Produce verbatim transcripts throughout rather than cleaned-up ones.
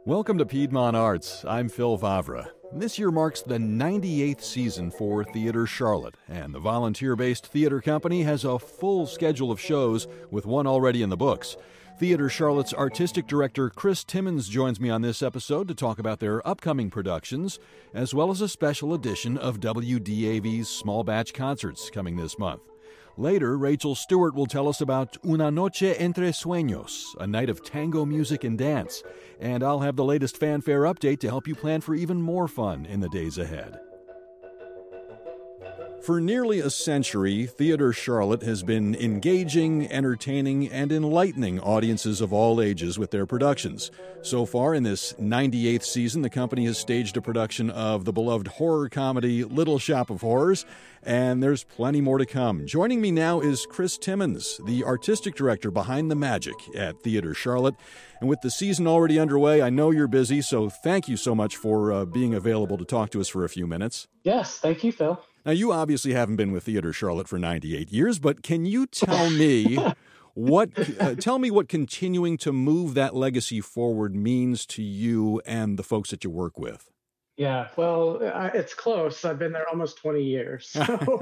Welcome to Piedmont Arts. I'm Phil Vavra. This year marks the ninety-eighth season for Theatre Charlotte, and the volunteer-based theater company has a full schedule of shows, with one already in the books. Theatre Charlotte's artistic director Chris Timmons joins me on this episode to talk about their upcoming productions, as well as a special edition of W D A V's small batch concerts coming this month. Later, Rachel Stewart will tell us about Una Noche Entre Sueños, a night of tango music and dance. And I'll have the latest fanfare update to help you plan for even more fun in the days ahead. For nearly a century, Theatre Charlotte has been engaging, entertaining, and enlightening audiences of all ages with their productions. So far, in this ninety-eighth season, the company has staged a production of the beloved horror comedy Little Shop of Horrors, and there's plenty more to come. Joining me now is Chris Timmons, the artistic director behind the magic at Theatre Charlotte. And with the season already underway, I know you're busy, so thank you so much for uh, being available to talk to us for a few minutes. Yes, thank you, Phil. Now, you obviously haven't been with Theatre Charlotte for ninety-eight years, but can you tell me what uh, tell me what continuing to move that legacy forward means to you and the folks that you work with? Yeah, well, uh, it's close. I've been there almost twenty years. So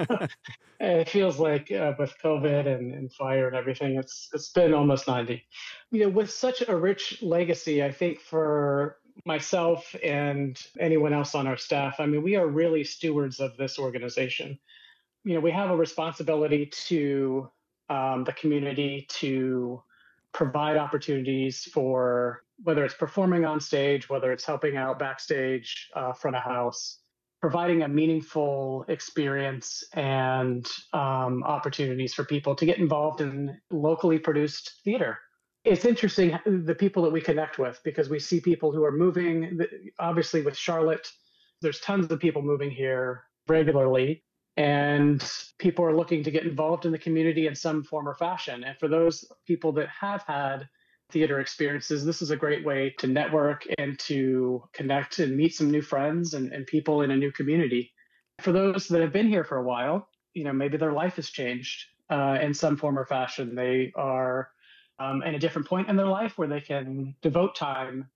it feels like uh, with COVID and, and fire and everything, it's it's been almost ninety. You know, with such a rich legacy, I think for myself and anyone else on our staff, I mean, we are really stewards of this organization. You know, we have a responsibility to um, the community to provide opportunities for whether it's performing on stage, whether it's helping out backstage, uh, front of house, providing a meaningful experience and um, opportunities for people to get involved in locally produced theater. It's interesting, the people that we connect with, because we see people who are moving. Obviously, with Charlotte, there's tons of people moving here regularly, and people are looking to get involved in the community in some form or fashion. And for those people that have had theater experiences, this is a great way to network and to connect and meet some new friends and, and people in a new community. For those that have been here for a while, you know, maybe their life has changed uh, in some form or fashion. They are Um, and a different point in their life where they can devote time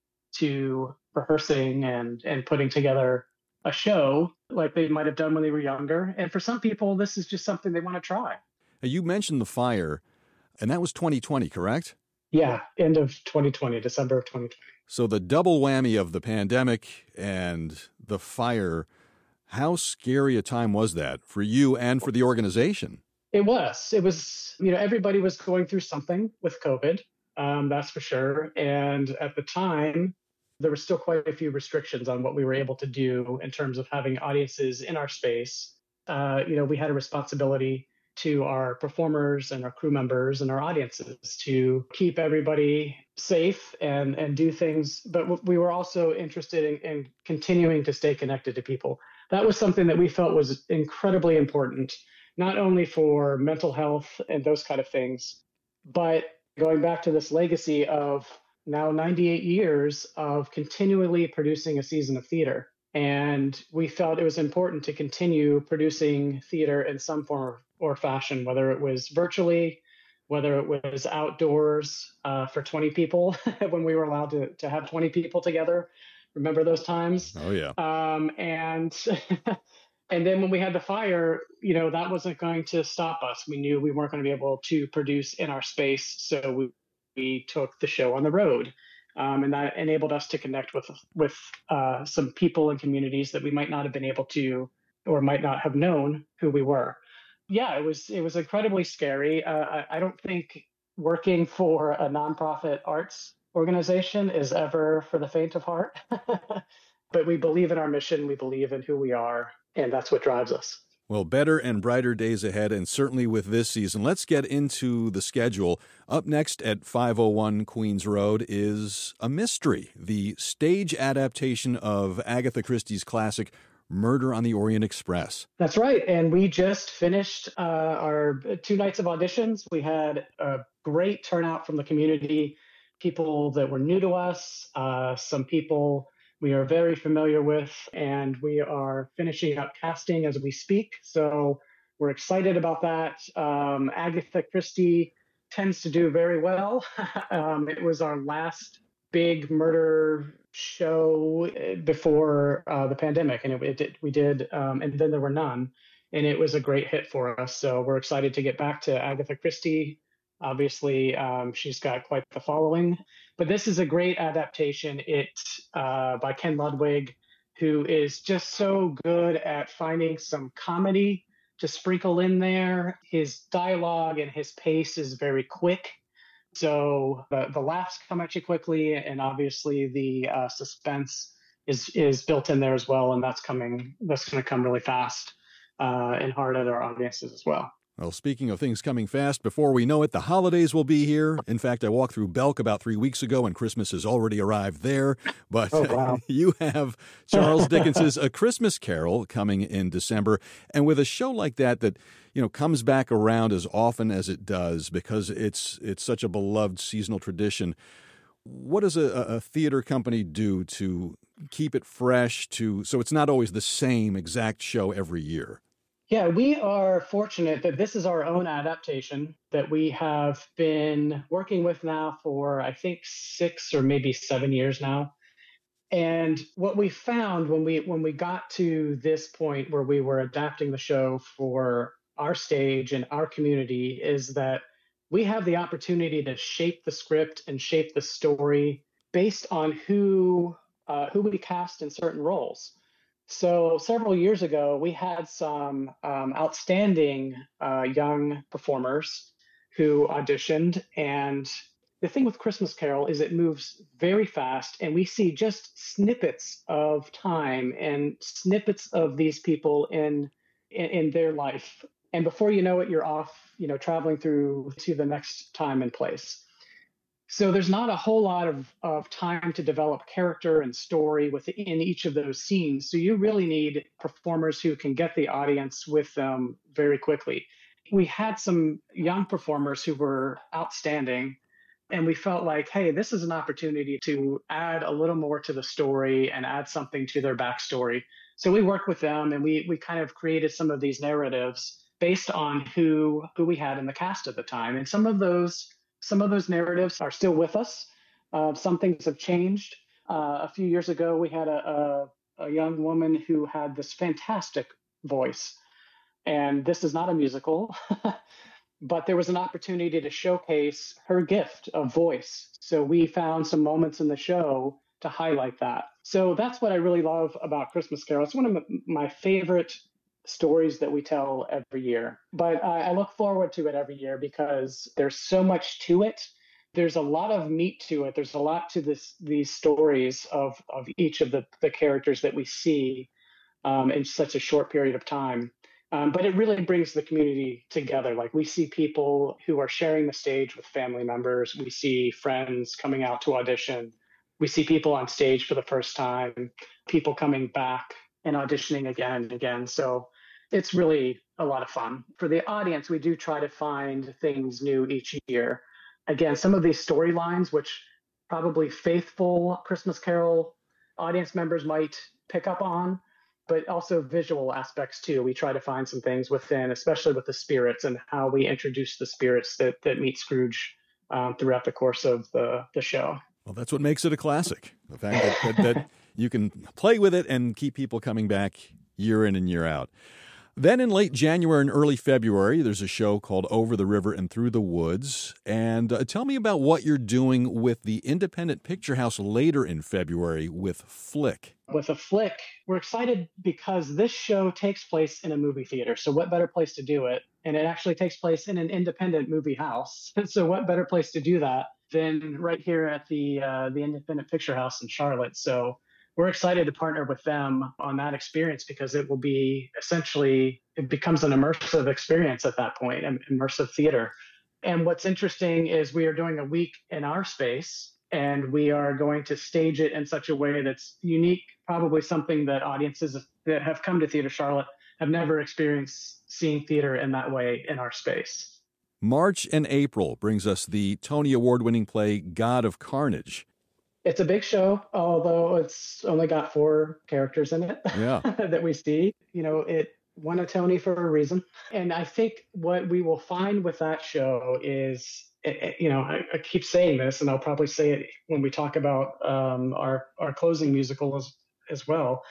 to rehearsing and, and putting together a show like they might have done when they were younger. And for some people, this is just something they want to try. You mentioned the fire, and that was twenty twenty, correct? Yeah, end of twenty twenty, December of twenty twenty. So the double whammy of the pandemic and the fire, how scary a time was that for you and for the organization? It was. It was, you know, everybody was going through something with COVID, um, that's for sure. And at the time, there were still quite a few restrictions on what we were able to do in terms of having audiences in our space. Uh, you know, we had a responsibility to our performers and our crew members and our audiences to keep everybody safe and, and do things. But we were also interested in, in continuing to stay connected to people. That was something that we felt was incredibly important, not only for mental health and those kind of things, but going back to this legacy of now ninety-eight years of continually producing a season of theater. And we felt it was important to continue producing theater in some form or fashion, whether it was virtually, whether it was outdoors uh, for twenty people when we were allowed to, to have twenty people together. Remember those times? Oh, yeah. Um, and And then when we had the fire, you know, that wasn't going to stop us. We knew we weren't going to be able to produce in our space. So we, we took the show on the road. Um, and that enabled us to connect with with uh, some people and communities that we might not have been able to or might not have known who we were. Yeah, it was it was incredibly scary. Uh, I, I don't think working for a nonprofit arts organization is ever for the faint of heart. But we believe in our mission. We believe in who we are. And that's what drives us. Well, better and brighter days ahead, and certainly with this season. Let's get into the schedule. Up next at five oh one Queens Road is A Mystery, the stage adaptation of Agatha Christie's classic Murder on the Orient Express. That's right. And we just finished uh, our two nights of auditions. We had a great turnout from the community, people that were new to us, uh, some people we are very familiar with, and we are finishing up casting as we speak. So we're excited about that. Um, Agatha Christie tends to do very well. um, it was our last big murder show uh, before uh, the pandemic, and it, it did, we did, um, and then there were none, and it was a great hit for us. So we're excited to get back to Agatha Christie. Obviously, um, she's got quite the following, but this is a great adaptation. It uh, by Ken Ludwig, who is just so good at finding some comedy to sprinkle in there. His dialogue and his pace is very quick. So the, the laughs come at you quickly, and obviously the uh, suspense is is built in there as well, and that's coming. That's going to come really fast uh, and hard at our audiences as well. Well, speaking of things coming fast, before we know it, the holidays will be here. In fact, I walked through Belk about three weeks ago, and Christmas has already arrived there. But oh, wow. You have Charles Dickens's A Christmas Carol coming in December. And with a show like that that, you know, comes back around as often as it does because it's it's such a beloved seasonal tradition, what does a, a theater company do to keep it fresh, to so it's not always the same exact show every year? Yeah, we are fortunate that this is our own adaptation that we have been working with now for, I think, six or maybe seven years now. And what we found when we when we got to this point where we were adapting the show for our stage and our community is that we have the opportunity to shape the script and shape the story based on who uh, who we cast in certain roles. So several years ago, we had some um, outstanding uh, young performers who auditioned. And the thing with Christmas Carol is it moves very fast, and we see just snippets of time and snippets of these people in in, in their life. And before you know it, you're off, you know, traveling through to the next time and place. So there's not a whole lot of, of time to develop character and story within each of those scenes. So you really need performers who can get the audience with them very quickly. We had some young performers who were outstanding, and we felt like, hey, this is an opportunity to add a little more to the story and add something to their backstory. So we worked with them, and we we kind of created some of these narratives based on who who we had in the cast at the time. And some of those Some of those narratives are still with us. Uh, some things have changed. Uh, a few years ago, we had a, a, a young woman who had this fantastic voice. And this is not a musical, but there was an opportunity to showcase her gift of voice. So we found some moments in the show to highlight that. So that's what I really love about Christmas Carol. It's one of my favorite stories that we tell every year. But uh, I look forward to it every year because there's so much to it. There's a lot of meat to it. There's a lot to this these stories of, of each of the, the characters that we see um, in such a short period of time. Um, but it really brings the community together. Like we see people who are sharing the stage with family members. We see friends coming out to audition. We see people on stage for the first time, people coming back and auditioning again and again. So it's really a lot of fun. For the audience, we do try to find things new each year. Again, some of these storylines, which probably faithful Christmas Carol audience members might pick up on, but also visual aspects too. We try to find some things within, especially with the spirits and how we introduce the spirits that, that meet Scrooge um, throughout the course of the, the show. Well, that's what makes it a classic. The fact that, that, that you can play with it and keep people coming back year in and year out. Then in late January and early February, there's a show called Over the River and Through the Woods. And uh, tell me about what you're doing with the Independent Picture House later in February with Flick. With a Flick, we're excited because this show takes place in a movie theater. So what better place to do it? And it actually takes place in an independent movie house. So what better place to do that than right here at the uh, the Independent Picture House in Charlotte? So we're excited to partner with them on that experience because it will be essentially, it becomes an immersive experience at that point, an immersive theater. And what's interesting is we are doing a week in our space, and we are going to stage it in such a way that's unique, probably something that audiences that have come to Theater Charlotte have never experienced seeing theater in that way in our space. March and April brings us the Tony Award-winning play God of Carnage. It's a big show, although it's only got four characters in it yeah. that we see. You know, it won a Tony for a reason. And I think what we will find with that show is you know, I, I keep saying this, and I'll probably say it when we talk about um, our our closing musical as as well.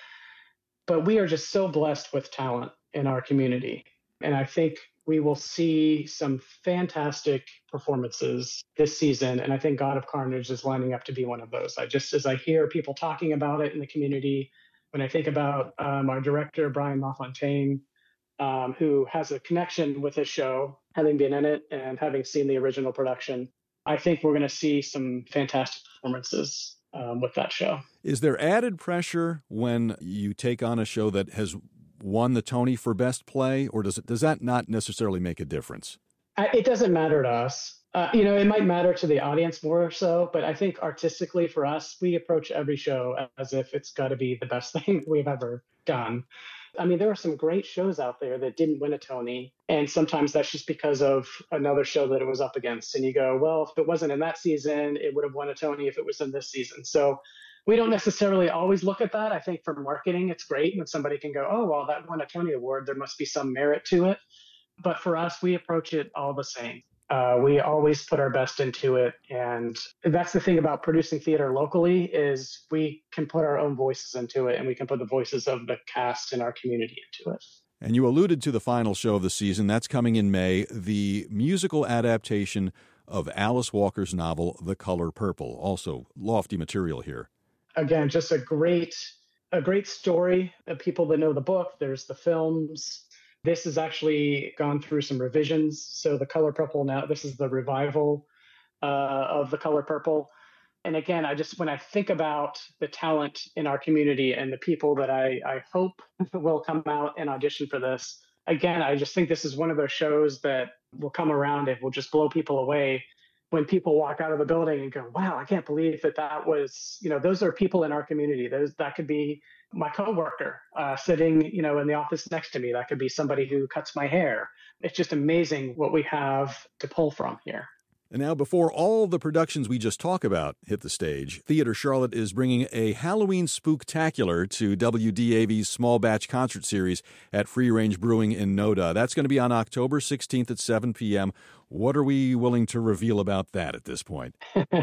But we are just so blessed with talent in our community, and I think we will see some fantastic performances this season. And I think God of Carnage is lining up to be one of those. I just, as I hear people talking about it in the community, when I think about um, our director Brian LaFontaine, um, who has a connection with this show, having been in it and having seen the original production, I think we're going to see some fantastic performances um, with that show. Is there added pressure when you take on a show that has won the Tony for Best Play, or does it does that not necessarily make a difference? It doesn't matter to us. Uh, you know, it might matter to the audience more so, but I think artistically for us, we approach every show as if it's got to be the best thing we've ever done. I mean, there are some great shows out there that didn't win a Tony, and sometimes that's just because of another show that it was up against. And you go, well, if it wasn't in that season, it would have won a Tony if it was in this season. So we don't necessarily always look at that. I think for marketing, it's great when somebody can go, oh, well, that won a Tony Award. There must be some merit to it. But for us, we approach it all the same. Uh, we always put our best into it. And that's the thing about producing theater locally is we can put our own voices into it, and we can put the voices of the cast in our community into it. And you alluded to the final show of the season. That's coming in May, the musical adaptation of Alice Walker's novel, The Color Purple. Also lofty material here. Again, just a great, a great story of people that know the book. There's the films. This has actually gone through some revisions. So The Color Purple now, this is the revival uh, of The Color Purple. And again, I just, when I think about the talent in our community and the people that I, I hope will come out and audition for this, again, I just think this is one of those shows that will come around and will just blow people away when people walk out of the building and go, wow, I can't believe that that was, you know, those are people in our community. Those, that could be my coworker uh, sitting, you know, in the office next to me. That could be somebody who cuts my hair. It's just amazing what we have to pull from here. And now, before all the productions we just talked about hit the stage, Theater Charlotte is bringing a Halloween spooktacular to W D A V's Small Batch Concert Series at Free Range Brewing in Noda. That's going to be on October sixteenth at seven p.m. What are we willing to reveal about that at this point?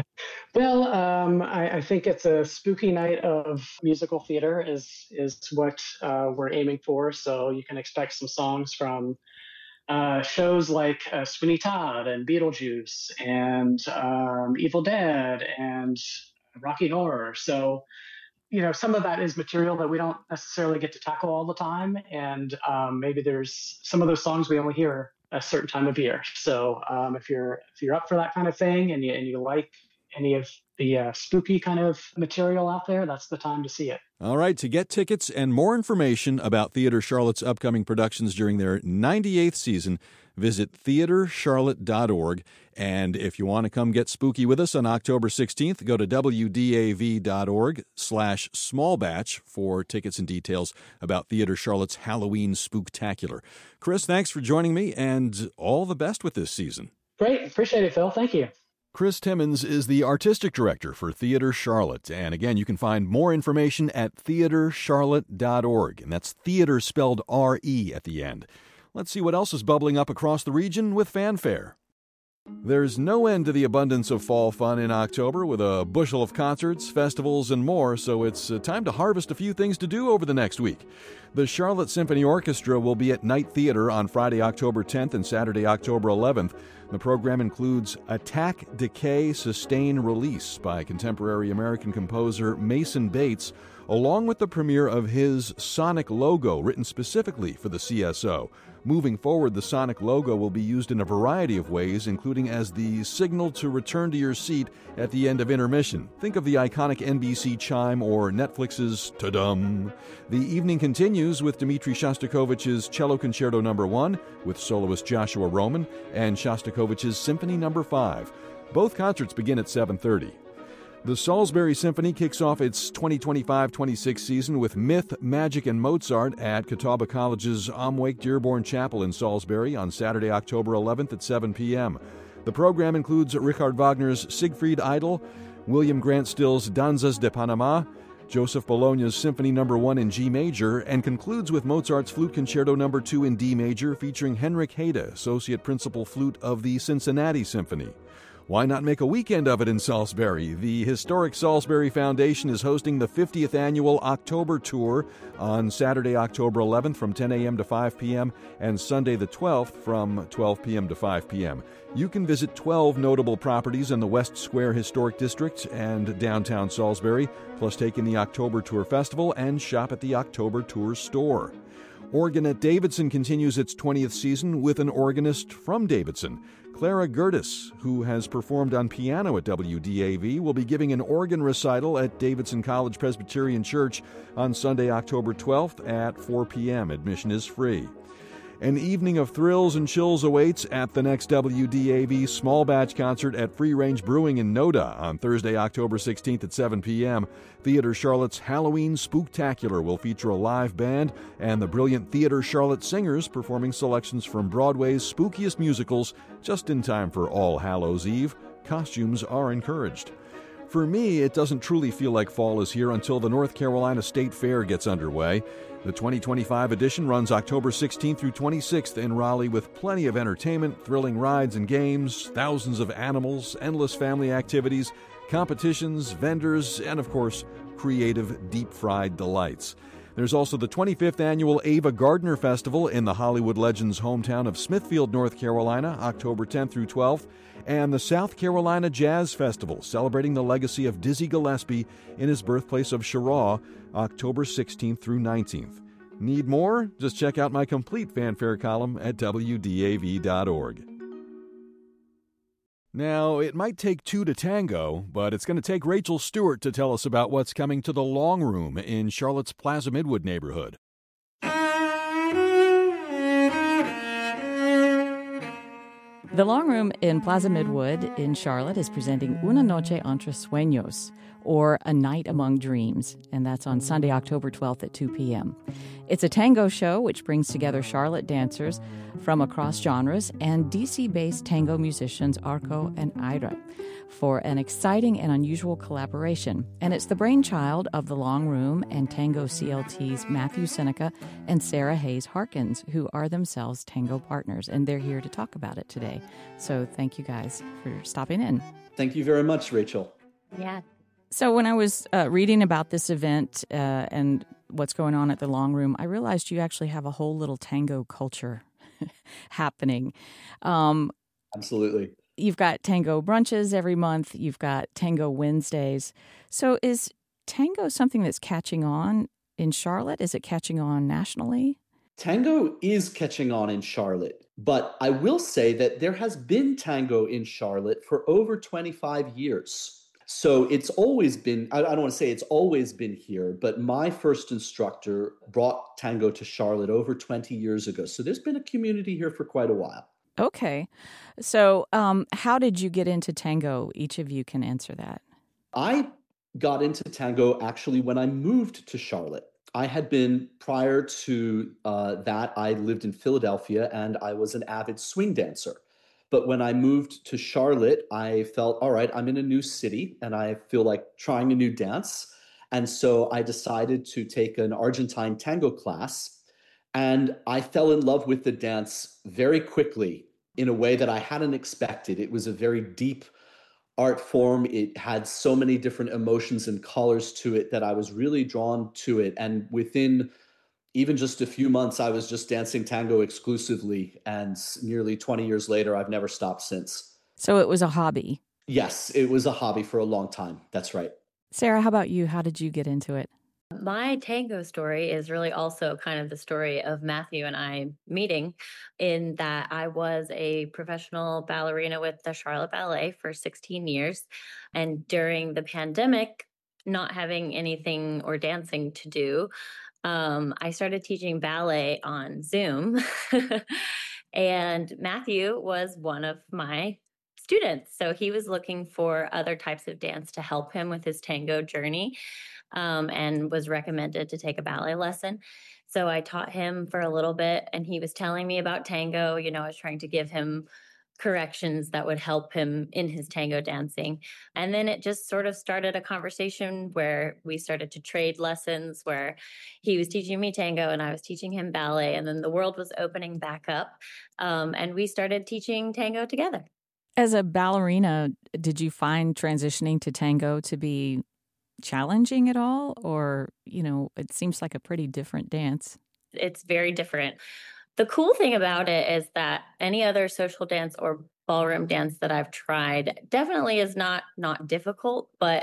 Well, um, I, I think it's a spooky night of musical theater is, is what uh, we're aiming for. So you can expect some songs from Uh, shows like uh, Sweeney Todd and Beetlejuice and um, Evil Dead and Rocky Horror. So, you know, some of that is material that we don't necessarily get to tackle all the time. And um, maybe there's some of those songs we only hear a certain time of year. So um, if you're if you're up for that kind of thing and you, and you like any of the uh, spooky kind of material out there, that's the time to see it. All right, to get tickets and more information about Theater Charlotte's upcoming productions during their ninety-eighth season, visit theater charlotte dot org. And if you want to come get spooky with us on October sixteenth, go to w d a v dot org slash small batch for tickets and details about Theater Charlotte's Halloween Spooktacular. Chris, thanks for joining me, and all the best with this season. Great. Appreciate it, Phil. Thank you. Chris Timmons is the artistic director for Theater Charlotte. And again, you can find more information at theater charlotte dot org. And that's theater spelled R E at the end. Let's see what else is bubbling up across the region with fanfare. There's no end to the abundance of fall fun in October with a bushel of concerts, festivals, and more, so it's time to harvest a few things to do over the next week. The Charlotte Symphony Orchestra will be at Night Theater on Friday, October tenth and Saturday, October eleventh. The program includes Attack, Decay, Sustain, Release by contemporary American composer Mason Bates, along with the premiere of his Sonic logo written specifically for the C S O. Moving forward, the Sonic logo will be used in a variety of ways, including as the signal to return to your seat at the end of intermission. Think of the iconic N B C chime or Netflix's ta-dum. The evening continues with Dmitri Shostakovich's Cello Concerto Number one with soloist Joshua Roman and Shostakovich's Symphony Number five. Both concerts begin at seven thirty. The Salisbury Symphony kicks off its twenty twenty-five twenty-six season with Myth, Magic, and Mozart at Catawba College's Amwake Dearborn Chapel in Salisbury on Saturday, October eleventh at seven p.m. The program includes Richard Wagner's Siegfried Idol, William Grant Still's Danzas de Panama, Joseph Bologna's Symphony Number one in G major, and concludes with Mozart's Flute Concerto Number two in D major featuring Henrik Hede, Associate Principal Flute of the Cincinnati Symphony. Why not make a weekend of it in Salisbury? The historic Salisbury Foundation is hosting the fiftieth annual October Tour on Saturday, October eleventh from ten a.m. to five p.m. and Sunday the twelfth from twelve p.m. to five p.m. You can visit twelve notable properties in the West Square Historic District and downtown Salisbury, plus take in the October Tour Festival and shop at the October Tour store. Organ at Davidson continues its twentieth season with an organist from Davidson. Clara Gertis, who has performed on piano at W D A V, will be giving an organ recital at Davidson College Presbyterian Church on Sunday, October twelfth at four p.m. Admission is free. An evening of thrills and chills awaits at the next W D A V Small Batch Concert at Free Range Brewing in Noda on Thursday, October sixteenth at seven p.m. Theater Charlotte's Halloween Spooktacular will feature a live band and the brilliant Theater Charlotte singers performing selections from Broadway's spookiest musicals just in time for All Hallows Eve. Costumes are encouraged. For me, it doesn't truly feel like fall is here until the North Carolina State Fair gets underway. The twenty twenty-five edition runs October sixteenth through twenty-sixth in Raleigh with plenty of entertainment, thrilling rides and games, thousands of animals, endless family activities, competitions, vendors, and of course, creative deep-fried delights. There's also the twenty-fifth annual Ava Gardner Festival in the Hollywood Legends' hometown of Smithfield, North Carolina, October tenth through twelfth, and the South Carolina Jazz Festival, celebrating the legacy of Dizzy Gillespie in his birthplace of Cheraw, October sixteenth through nineteenth. Need more? Just check out my complete fanfare column at W D A V dot org. Now, it might take two to tango, but it's going to take Rachel Stewart to tell us about what's coming to the Long Room in Charlotte's Plaza Midwood neighborhood. The Long Room in Plaza Midwood in Charlotte is presenting Una Noche Entre Sueños, or A Night Among Dreams, and that's on Sunday, October twelfth at two p.m. It's a tango show which brings together Charlotte dancers from across genres and D C-based tango musicians Arco and Ira for an exciting and unusual collaboration. And it's the brainchild of The Long Room and Tango C L T's Matthew Seneca and Sarah Hayes Harkins, who are themselves tango partners, and they're here to talk about it today. So thank you guys for stopping in. Thank you very much, Rachel. Yeah. So when I was uh, reading about this event uh, and what's going on at the Long Room, I realized you actually have a whole little tango culture happening. Um, Absolutely. You've got tango brunches every month. You've got tango Wednesdays. So is tango something that's catching on in Charlotte? Is it catching on nationally? Tango is catching on in Charlotte, but I will say that there has been tango in Charlotte for over twenty-five years. So it's always been, I don't want to say it's always been here, but my first instructor brought tango to Charlotte over twenty years ago. So there's been a community here for quite a while. Okay. So um, how did you get into tango? Each of you can answer that. I got into tango actually when I moved to Charlotte. I had been, prior to uh, that, I lived in Philadelphia and I was an avid swing dancer. But when I moved to Charlotte, I felt, all right, I'm in a new city and I feel like trying a new dance. And so I decided to take an Argentine tango class. And I fell in love with the dance very quickly in a way that I hadn't expected. It was a very deep art form. It had so many different emotions and colors to it that I was really drawn to it. And within even just a few months, I was just dancing tango exclusively. And nearly twenty years later, I've never stopped since. So it was a hobby. Yes, it was a hobby for a long time. That's right. Sarah, how about you? How did you get into it? My tango story is really also kind of the story of Matthew and I meeting, in that I was a professional ballerina with the Charlotte Ballet for sixteen years. And during the pandemic, not having anything or dancing to do, um, I started teaching ballet on Zoom. And Matthew was one of my students. So he was looking for other types of dance to help him with his tango journey. Um, and was recommended to take a ballet lesson. So I taught him for a little bit, and he was telling me about tango. You know, I was trying to give him corrections that would help him in his tango dancing. And then it just sort of started a conversation where we started to trade lessons, where he was teaching me tango and I was teaching him ballet. And then the world was opening back up. Um, and we started teaching tango together. As a ballerina, did you find transitioning to tango to be challenging at all? Or, you know, it seems like a pretty different dance. It's very different. The cool thing about it is that any other social dance or ballroom dance that I've tried definitely is not not difficult, but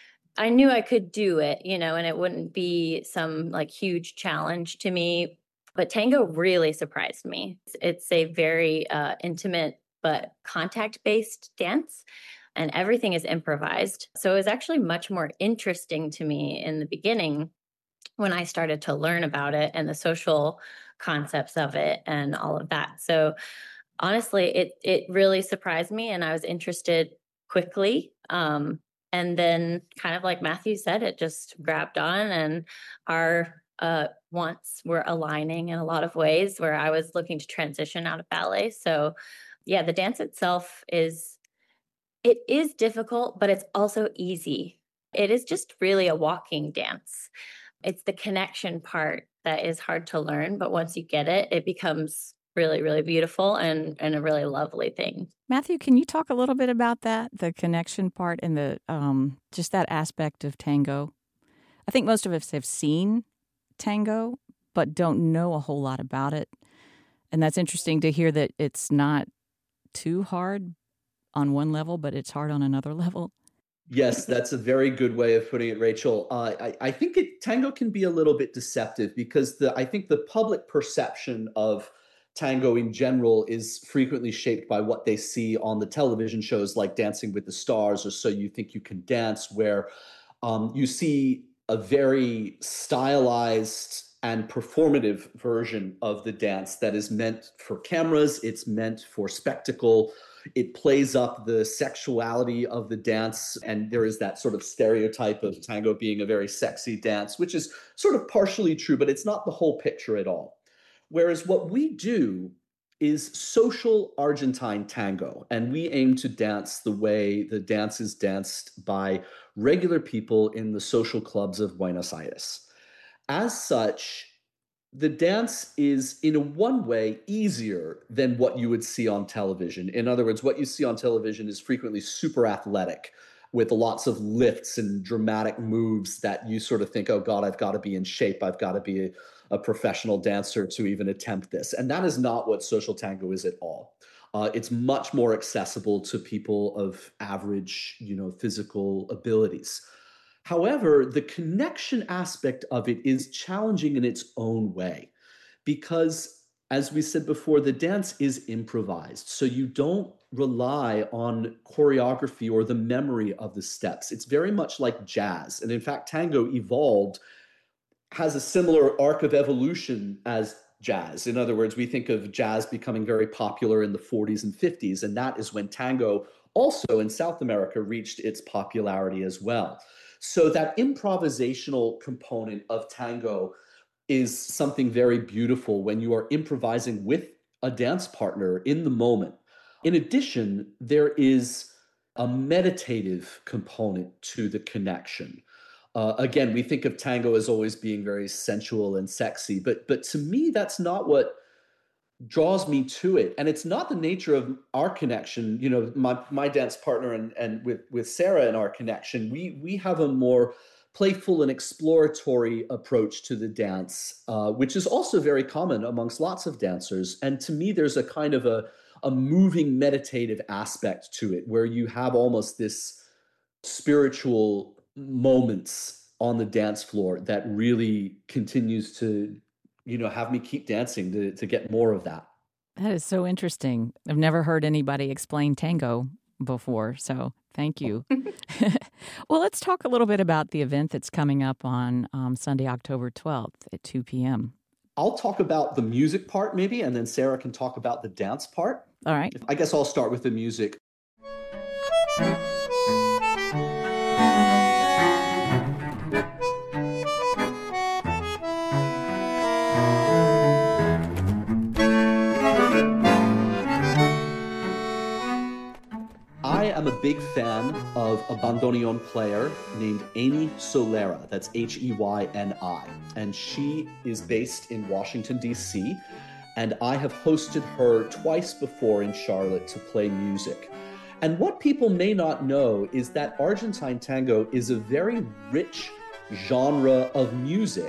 I knew I could do it, you know, and it wouldn't be some like huge challenge to me. But tango really surprised me. It's, it's a very uh, intimate but contact-based dance, and everything is improvised. So it was actually much more interesting to me in the beginning when I started to learn about it and the social concepts of it and all of that. So honestly, it it really surprised me, and I was interested quickly. Um, and then, kind of like Matthew said, it just grabbed on, and our uh, wants were aligning in a lot of ways. Where I was looking to transition out of ballet, so yeah, the dance itself is it is difficult, but it's also easy. It is just really a walking dance. It's the connection part that is hard to learn, but once you get it, it becomes really, really beautiful and, and a really lovely thing. Matthew, can you talk a little bit about that, the connection part and the um, just that aspect of tango? I think most of us have seen tango, but don't know a whole lot about it. And that's interesting to hear that it's not too hard on one level, but it's hard on another level. Yes, that's a very good way of putting it, Rachel. Uh, I, I think it, tango can be a little bit deceptive because the I think the public perception of tango in general is frequently shaped by what they see on the television shows like Dancing with the Stars or So You Think You Can Dance, where um, you see a very stylized and performative version of the dance that is meant for cameras. It's meant for spectacle. It plays up the sexuality of the dance, and there is that sort of stereotype of tango being a very sexy dance, which is sort of partially true, but it's not the whole picture at all. Whereas what we do is social Argentine tango, and we aim to dance the way the dance is danced by regular people in the social clubs of Buenos Aires. As such, the dance is, in a one way, easier than what you would see on television. In other words, what you see on television is frequently super athletic with lots of lifts and dramatic moves that you sort of think, oh God, I've got to be in shape. I've got to be a, a professional dancer to even attempt this. And that is not what social tango is at all. Uh, it's much more accessible to people of average, you know, physical abilities. However, the connection aspect of it is challenging in its own way because, as we said before, the dance is improvised. So you don't rely on choreography or the memory of the steps. It's very much like jazz. And in fact, tango evolved, has a similar arc of evolution as jazz. In other words, we think of jazz becoming very popular in the forties and fifties, and that is when tango also in South America reached its popularity as well. So that improvisational component of tango is something very beautiful when you are improvising with a dance partner in the moment. In addition, there is a meditative component to the connection. Uh, again, we think of tango as always being very sensual and sexy, but but to me, that's not what draws me to it. And it's not the nature of our connection. You know, my my dance partner and and with with Sarah and our connection, we we have a more playful and exploratory approach to the dance, uh, which is also very common amongst lots of dancers. And to me, there's a kind of a a moving meditative aspect to it, where you have almost this spiritual moments on the dance floor that really continues to, you know, have me keep dancing to, to get more of that. That is so interesting. I've never heard anybody explain tango before, so thank you. Well, let's talk a little bit about the event that's coming up on um, Sunday, October twelfth at two p.m. I'll talk about the music part maybe, and then Sarah can talk about the dance part. All right. I guess I'll start with the music. big fan of a bandoneon player named Amy Solera. That's H E Y N I. And she is based in Washington, D C, and I have hosted her twice before in Charlotte to play music. And what people may not know is that Argentine tango is a very rich genre of music,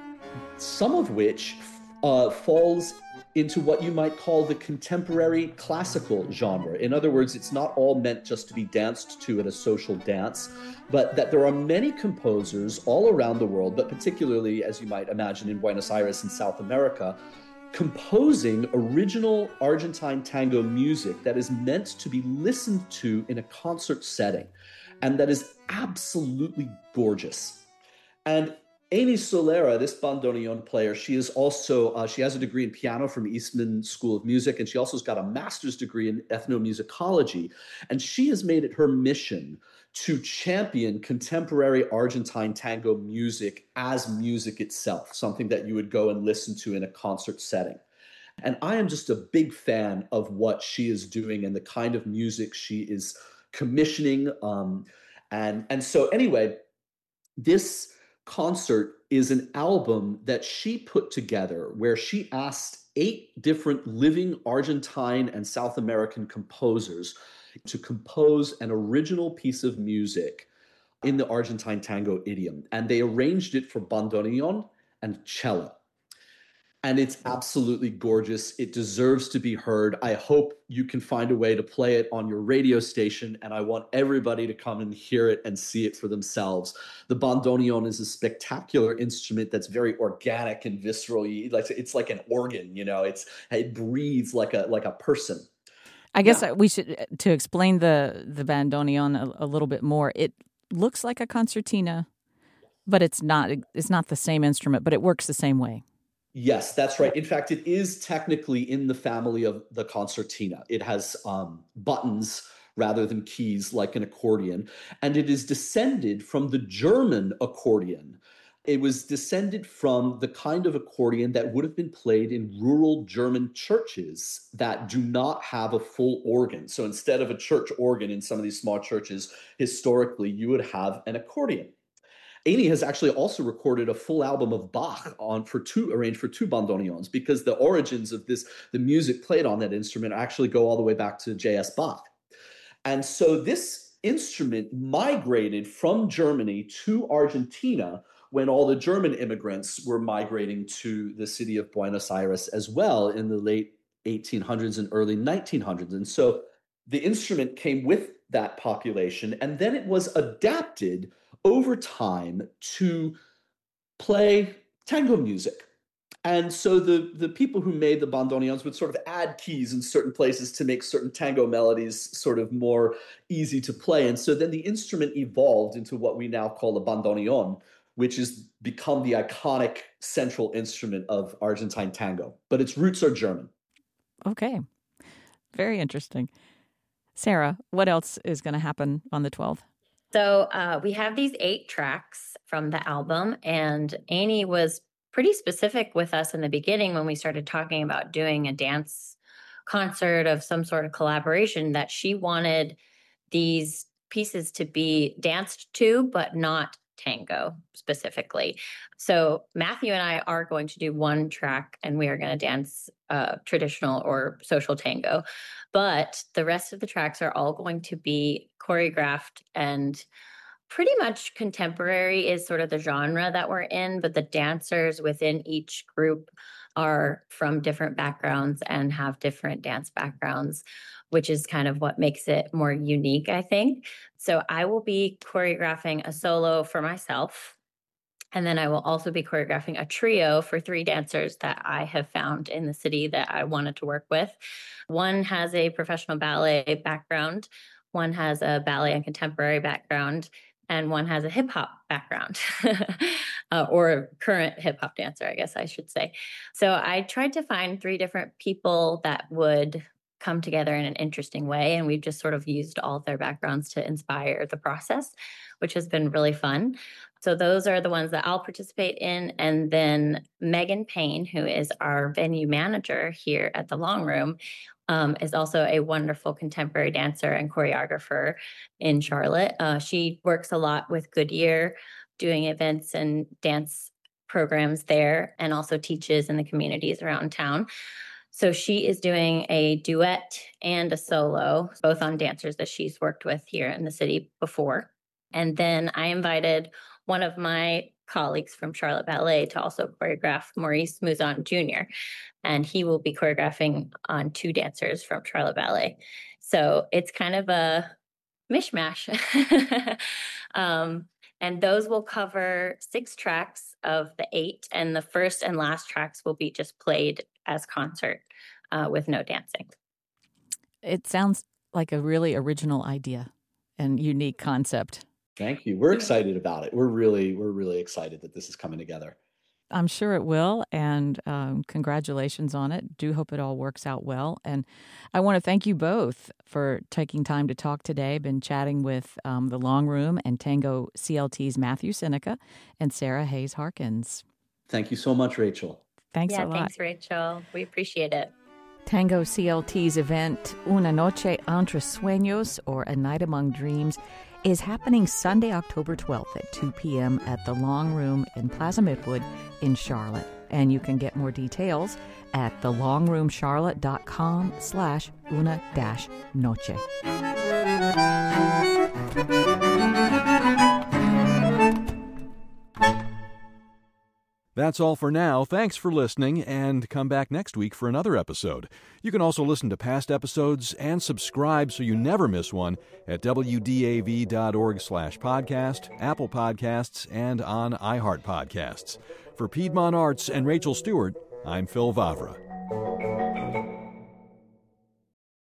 some of which uh, falls into what you might call the contemporary classical genre. In other words, it's not all meant just to be danced to at a social dance, but that there are many composers all around the world, but particularly, as you might imagine, in Buenos Aires in South America, composing original Argentine tango music that is meant to be listened to in a concert setting, and that is absolutely gorgeous. And Amy Solera, this bandoneon player, she is also, uh, she has a degree in piano from Eastman School of Music, and she also has got a master's degree in ethnomusicology. And she has made it her mission to champion contemporary Argentine tango music as music itself, something that you would go and listen to in a concert setting. And I am just a big fan of what she is doing and the kind of music she is commissioning. Um, and, and so anyway, this concert is an album that she put together where she asked eight different living Argentine and South American composers to compose an original piece of music in the Argentine tango idiom. And they arranged it for bandoneon and cello. And it's absolutely gorgeous. It deserves to be heard. I hope you can find a way to play it on your radio station, and I want everybody to come and hear it and see it for themselves. The bandoneon is a spectacular instrument that's very organic and visceral. It's like an organ, you know. It's it breathes like a like a person. I guess Yeah. we should, to explain the the bandoneon a, a little bit more. It looks like a concertina, but it's not. It's not the same instrument, but it works the same way. Yes, that's right. In fact, it is technically in the family of the concertina. It has um, buttons rather than keys like an accordion, and it is descended from the German accordion. It was descended from the kind of accordion that would have been played in rural German churches that do not have a full organ. So instead of a church organ in some of these small churches, historically, you would have an accordion. Amy has actually also recorded a full album of Bach on for two arranged for two bandoneons, because the origins of this, the music played on that instrument, actually go all the way back to J S Bach. And so this instrument migrated from Germany to Argentina when all the German immigrants were migrating to the city of Buenos Aires as well in the late eighteen hundreds and early nineteen hundreds. And so the instrument came with that population, and then it was adapted over time to play tango music. And so the, the people who made the bandoneons would sort of add keys in certain places to make certain tango melodies sort of more easy to play. And so then the instrument evolved into what we now call a bandoneon, which has become the iconic central instrument of Argentine tango. But its roots are German. Okay. Very interesting. Sarah, what else is going to happen on the twelfth? So uh, we have these eight tracks from the album, and Annie was pretty specific with us in the beginning when we started talking about doing a dance concert of some sort of collaboration, that she wanted these pieces to be danced to, but not tango specifically. So Matthew and I are going to do one track, and we are going to dance uh, traditional or social tango. But the rest of the tracks are all going to be choreographed, and pretty much contemporary is sort of the genre that we're in, but the dancers within each group are from different backgrounds and have different dance backgrounds, which is kind of what makes it more unique, I think. So I will be choreographing a solo for myself, and then I will also be choreographing a trio for three dancers that I have found in the city that I wanted to work with. One has a professional ballet background, one has a ballet and contemporary background, and one has a hip hop background, uh, or a current hip hop dancer, I guess I should say. So I tried to find three different people that would come together in an interesting way, and we've just sort of used all of their backgrounds to inspire the process, which has been really fun. So those are the ones that I'll participate in. And then Megan Payne, who is our venue manager here at the Long Room, um, is also a wonderful contemporary dancer and choreographer in Charlotte. Uh, she works a lot with Goodyear, doing events and dance programs there, and also teaches in the communities around town. So she is doing a duet and a solo, both on dancers that she's worked with here in the city before. And then I invited one of my colleagues from Charlotte Ballet to also choreograph, Maurice Mouzon Junior And he will be choreographing on two dancers from Charlotte Ballet. So it's kind of a mishmash. um, and those will cover six tracks of the eight. And the first and last tracks will be just played as concert uh, with no dancing. It sounds like a really original idea and unique concept. Thank you. We're excited about it. We're really, we're really excited that this is coming together. I'm sure it will, and um, congratulations on it. Do hope it all works out well. And I want to thank you both for taking time to talk today. Been chatting with um, The Long Room and Tango C L T's Matthew Seneca and Sarah Hayes Harkins. Thank you so much, Rachel. Thanks yeah, a lot. Thanks, Rachel. We appreciate it. Tango C L T's event, Una Noche Entre Sueños, or A Night Among Dreams, is happening Sunday, October twelfth at two p.m. at the Long Room in Plaza Midwood in Charlotte. And you can get more details at thelongroomcharlotte.com slash una dash noche. That's all for now. Thanks for listening, and come back next week for another episode. You can also listen to past episodes and subscribe so you never miss one at w d a v dot org slash podcast, Apple Podcasts, and on iHeart Podcasts. For Piedmont Arts and Rachel Stewart, I'm Phil Vavra.